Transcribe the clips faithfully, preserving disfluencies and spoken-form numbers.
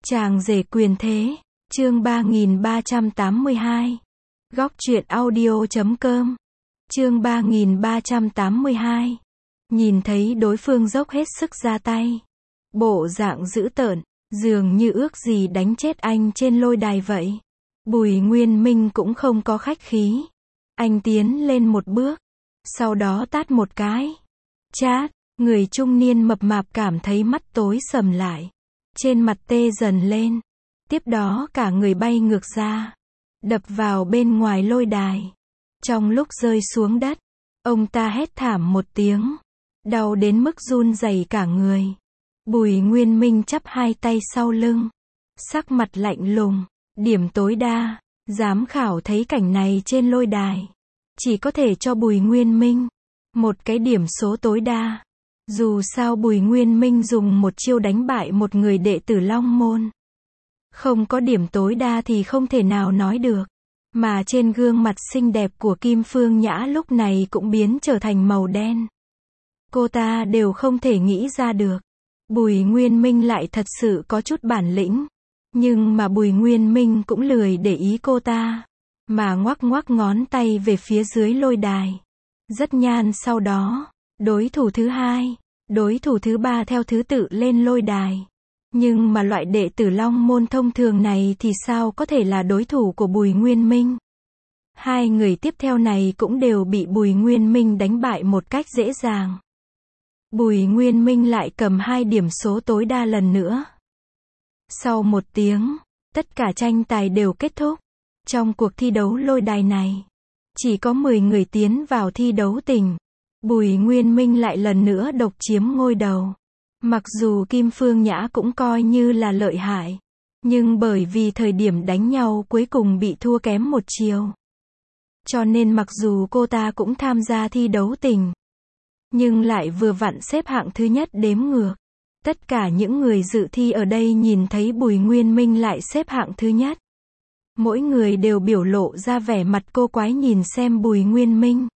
Chàng rể quyền thế, chương ba nghìn ba trăm tám mươi hai. Góc truyện audio chấm com. Chương ba nghìn ba trăm tám mươi hai. Nhìn thấy đối phương dốc hết sức ra tay. Bộ dạng dữ tợn, dường như ước gì đánh chết anh trên lôi đài vậy. Bùi Nguyên Minh cũng không có khách khí. Anh tiến lên một bước, sau đó tát một cái. Chát, người trung niên mập mạp cảm thấy mắt tối sầm lại. Trên mặt tê dần lên. Tiếp đó cả người bay ngược ra. Đập vào bên ngoài lôi đài. Trong lúc rơi xuống đất, ông ta hét thảm một tiếng. Đau đến mức run rẩy cả người. Bùi Nguyên Minh chắp hai tay sau lưng. Sắc mặt lạnh lùng. Điểm tối đa. Giám khảo thấy cảnh này trên lôi đài. Chỉ có thể cho Bùi Nguyên Minh một cái điểm số tối đa. Dù sao Bùi Nguyên Minh dùng một chiêu đánh bại một người đệ tử Long Môn. Không có điểm tối đa thì không thể nào nói được. Mà trên gương mặt xinh đẹp của Kim Phương Nhã lúc này cũng biến trở thành màu đen. Cô ta đều không thể nghĩ ra được. Bùi Nguyên Minh lại thật sự có chút bản lĩnh. Nhưng mà Bùi Nguyên Minh cũng lười để ý cô ta. Mà ngoắc ngoắc ngón tay về phía dưới lôi đài. Rất nhan sau đó. Đối thủ thứ hai, đối thủ thứ ba theo thứ tự lên lôi đài. Nhưng mà loại đệ tử Long Môn thông thường này thì sao có thể là đối thủ của Bùi Nguyên Minh. Hai người tiếp theo này cũng đều bị Bùi Nguyên Minh đánh bại một cách dễ dàng. Bùi Nguyên Minh lại cầm hai điểm số tối đa lần nữa. Sau một tiếng, tất cả tranh tài đều kết thúc. Trong cuộc thi đấu lôi đài này, chỉ có mười người tiến vào thi đấu tình. Bùi Nguyên Minh lại lần nữa độc chiếm ngôi đầu. Mặc dù Kim Phương Nhã cũng coi như là lợi hại. Nhưng bởi vì thời điểm đánh nhau cuối cùng bị thua kém một chiều. Cho nên mặc dù cô ta cũng tham gia thi đấu tình. Nhưng lại vừa vặn xếp hạng thứ nhất đếm ngược. Tất cả những người dự thi ở đây nhìn thấy Bùi Nguyên Minh lại xếp hạng thứ nhất. Mỗi người đều biểu lộ ra vẻ mặt cô quái nhìn xem Bùi Nguyên Minh.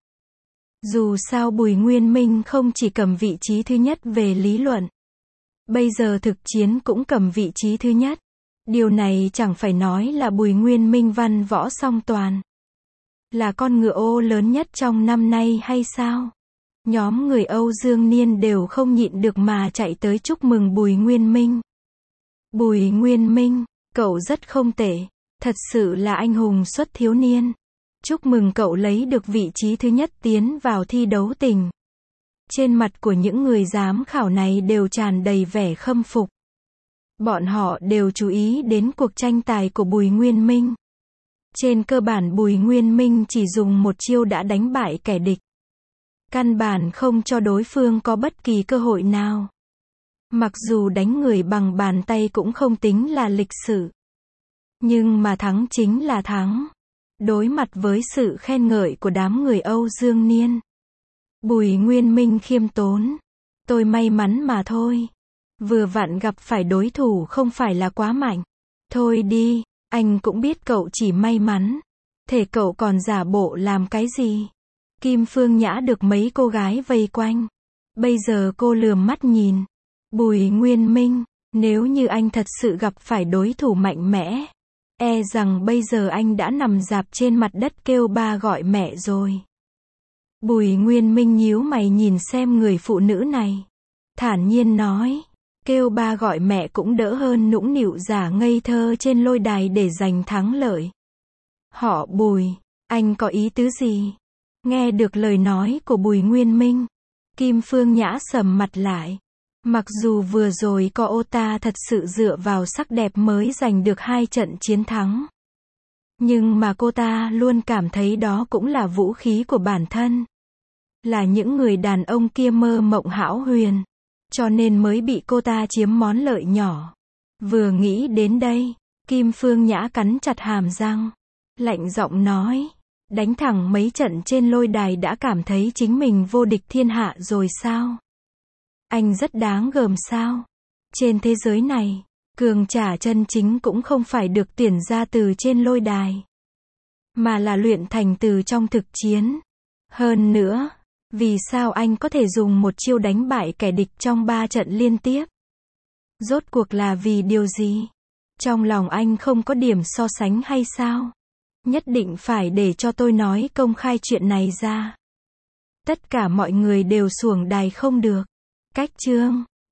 Dù sao Bùi Nguyên Minh không chỉ cầm vị trí thứ nhất về lý luận. Bây giờ thực chiến cũng cầm vị trí thứ nhất. Điều này chẳng phải nói là Bùi Nguyên Minh văn võ song toàn. Là con ngựa ô lớn nhất trong năm nay hay sao? Nhóm người Âu Dương Niên đều không nhịn được mà chạy tới chúc mừng Bùi Nguyên Minh. Bùi Nguyên Minh, cậu rất không tệ. Thật sự là anh hùng xuất thiếu niên. Chúc mừng cậu lấy được vị trí thứ nhất tiến vào thi đấu tình. Trên mặt của những người giám khảo này đều tràn đầy vẻ khâm phục. Bọn họ đều chú ý đến cuộc tranh tài của Bùi Nguyên Minh. Trên cơ bản Bùi Nguyên Minh chỉ dùng một chiêu đã đánh bại kẻ địch. Căn bản không cho đối phương có bất kỳ cơ hội nào. Mặc dù đánh người bằng bàn tay cũng không tính là lịch sự. Nhưng mà thắng chính là thắng. Đối mặt với sự khen ngợi của đám người Âu Dương Niên. Bùi Nguyên Minh khiêm tốn. Tôi may mắn mà thôi. Vừa vặn gặp phải đối thủ không phải là quá mạnh. Thôi đi, anh cũng biết cậu chỉ may mắn. Thế cậu còn giả bộ làm cái gì? Kim Phương Nhã được mấy cô gái vây quanh. Bây giờ cô lườm mắt nhìn. Bùi Nguyên Minh, nếu như anh thật sự gặp phải đối thủ mạnh mẽ. E rằng bây giờ anh đã nằm rạp trên mặt đất kêu ba gọi mẹ rồi. Bùi Nguyên Minh nhíu mày nhìn xem người phụ nữ này. Thản nhiên nói. Kêu ba gọi mẹ cũng đỡ hơn nũng nịu giả ngây thơ trên lôi đài để giành thắng lợi. Họ Bùi, anh có ý tứ gì? Nghe được lời nói của Bùi Nguyên Minh. Kim Phương Nhã sầm mặt lại. Mặc dù vừa rồi cô ta thật sự dựa vào sắc đẹp mới giành được hai trận chiến thắng. Nhưng mà cô ta luôn cảm thấy đó cũng là vũ khí của bản thân. Là những người đàn ông kia mơ mộng hão huyền. Cho nên mới bị cô ta chiếm món lợi nhỏ. Vừa nghĩ đến đây, Kim Phương Nhã cắn chặt hàm răng. Lạnh giọng nói. Đánh thẳng mấy trận trên lôi đài đã cảm thấy chính mình vô địch thiên hạ rồi sao? Anh rất đáng gờm sao? Trên thế giới này, cường giả chân chính cũng không phải được tuyển ra từ trên lôi đài. Mà là luyện thành từ trong thực chiến. Hơn nữa, vì sao anh có thể dùng một chiêu đánh bại kẻ địch trong ba trận liên tiếp? Rốt cuộc là vì điều gì? Trong lòng anh không có điểm so sánh hay sao? Nhất định phải để cho tôi nói công khai chuyện này ra. Tất cả mọi người đều xuồng đài không được. Cách chương